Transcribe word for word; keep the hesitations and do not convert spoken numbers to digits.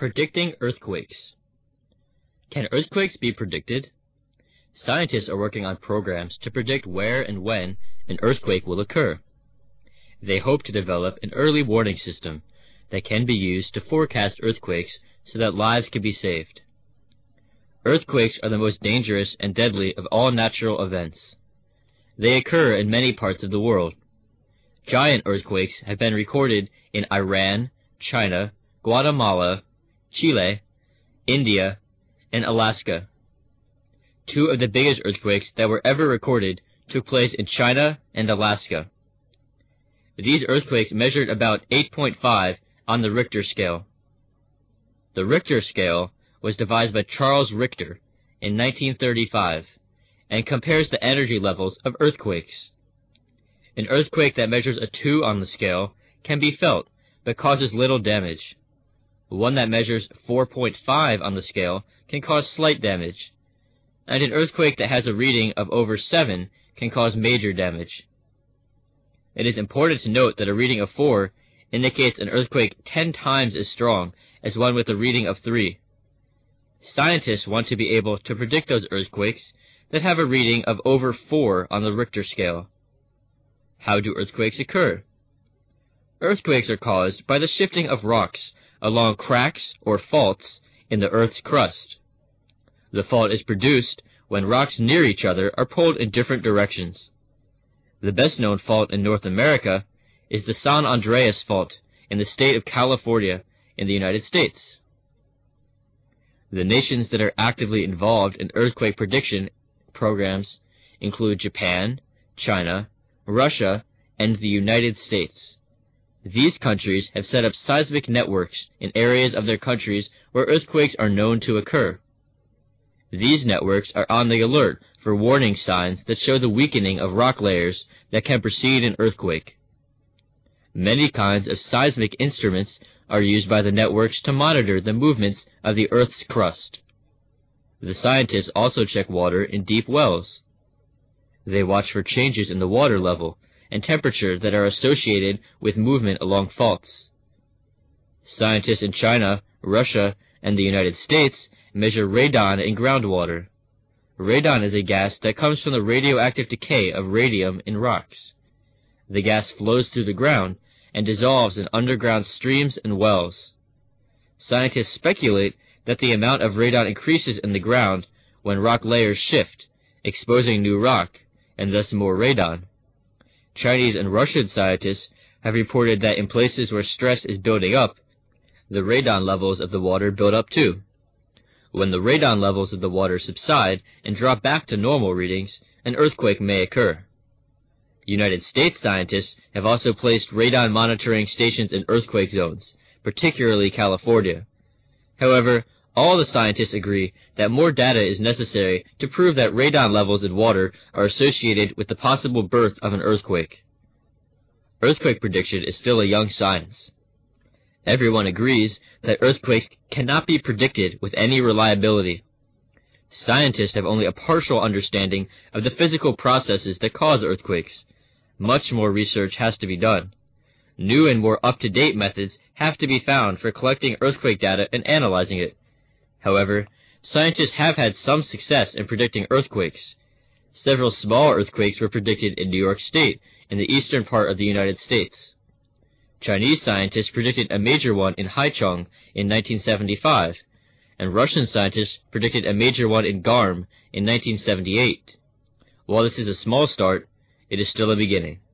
Predicting earthquakes. Can earthquakes be predicted? Scientists are working on programs to predict where and when an earthquake will occur. They hope to develop an early warning system that can be used to forecast earthquakes so that lives can be saved. Earthquakes are the most dangerous and deadly of all natural events. They occur in many parts of the world. Giant earthquakes have been recorded in Iran, China, Guatemala, Chile, India, and Alaska. Two of the biggest earthquakes that were ever recorded took place in China and Alaska. These earthquakes measured about eight point five on the Richter scale. The Richter scale was devised by Charles Richter in nineteen thirty-five and compares the energy levels of earthquakes. An earthquake that measures a two on the scale can be felt but causes little damage. One that measures four point five on the scale can cause slight damage, and an earthquake that has a reading of over seven can cause major damage. It is important to note that a reading of four indicates an earthquake ten times as strong as one with a reading of three. Scientists want to be able to predict those earthquakes that have a reading of over four on the Richter scale. How do earthquakes occur? Earthquakes are caused by the shifting of rocks along cracks or faults in the Earth's crust. The fault is produced when rocks near each other are pulled in different directions. The best-known fault in North America is the San Andreas Fault in the state of California in the United States. The nations that are actively involved in earthquake prediction programs include Japan, China, Russia, and the United States. These countries have set up seismic networks in areas of their countries where earthquakes are known to occur. These networks are on the alert for warning signs that show the weakening of rock layers that can precede an earthquake. Many kinds of seismic instruments are used by the networks to monitor the movements of the Earth's crust. The scientists also check water in deep wells. They watch for changes in the water level and temperature that are associated with movement along faults. Scientists in China, Russia, and the United States measure radon in groundwater. Radon is a gas that comes from the radioactive decay of radium in rocks. The gas flows through the ground and dissolves in underground streams and wells. Scientists speculate that the amount of radon increases in the ground when rock layers shift, exposing new rock, and thus more radon. Chinese and Russian scientists have reported that in places where stress is building up, the radon levels of the water build up too. When the radon levels of the water subside and drop back to normal readings, an earthquake may occur. United States scientists have also placed radon monitoring stations in earthquake zones, particularly California. However, all the scientists agree that more data is necessary to prove that radon levels in water are associated with the possible birth of an earthquake. Earthquake prediction is still a young science. Everyone agrees that earthquakes cannot be predicted with any reliability. Scientists have only a partial understanding of the physical processes that cause earthquakes. Much more research has to be done. New and more up-to-date methods have to be found for collecting earthquake data and analyzing it. However, scientists have had some success in predicting earthquakes. Several small earthquakes were predicted in New York State, in the eastern part of the United States. Chinese scientists predicted a major one in Haicheng in nineteen seventy-five, and Russian scientists predicted a major one in Garm in nineteen seventy-eight. While this is a small start, it is still a beginning.